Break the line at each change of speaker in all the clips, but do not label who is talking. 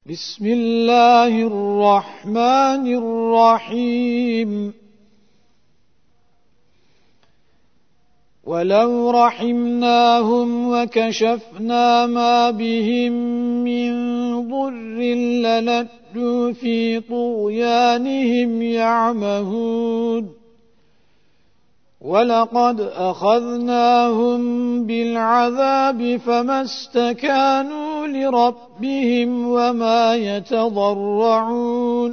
بسم الله الرحمن الرحيم ولو رحمناهم وكشفنا ما بهم من ضر للجوا في طغيانهم يعمهون ولقد أخذناهم بالعذاب فما استكانوا لربهم وما يتضرعون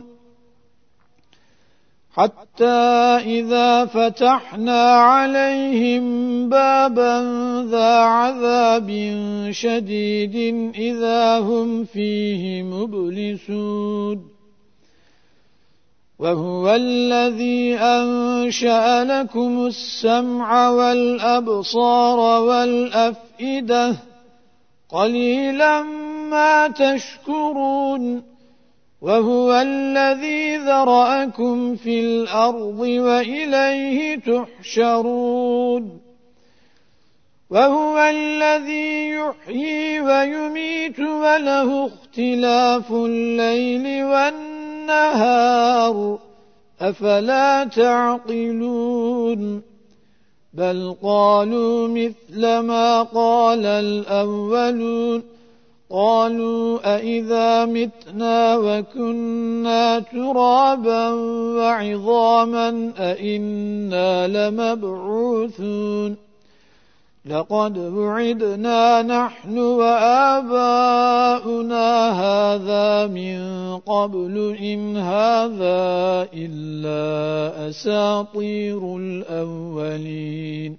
حتى إذا فتحنا عليهم بابا ذا عذاب شديد إذا هم فيه مبلسون وهو الذي أنشأ لكم السمع والأبصار والأفئدة قليلا ما تشكرون وهو الذي ذرأكم في الأرض وإليه تحشرون وهو الذي يحيي ويميت وله اختلاف الليل والنهار أفلا تعقلون بل قالوا مثل ما قال الأولون قالوا أئذا متنا وكنا ترابا وعظاما أئنا لمبعوثون لقد وعدنا نحن وآباؤنا هذا من قبل إن هذا إلا أساطير الأولين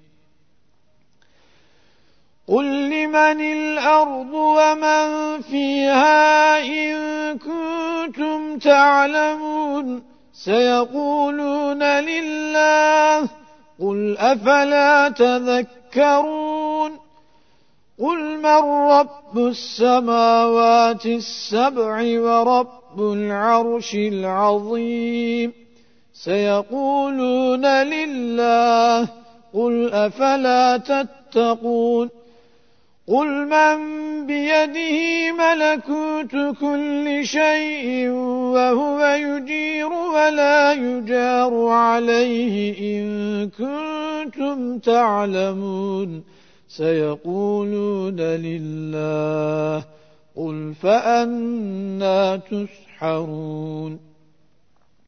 قل لمن الأرض ومن فيها إن كنتم تعلمون سيقولون لله قل أفلا تذكرون قل من رب السماوات السبع ورب العرش العظيم سيقولون لله قل أفلا تتقون قل من بيده ملكوت كل شيء وهو يجير ولا يجار عليه إن كنتم تعلمون سيقولون لله قل فأنى تسحرون